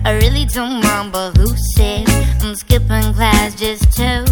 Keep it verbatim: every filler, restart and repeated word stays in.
I really don't mind, but who says I'm skipping class just to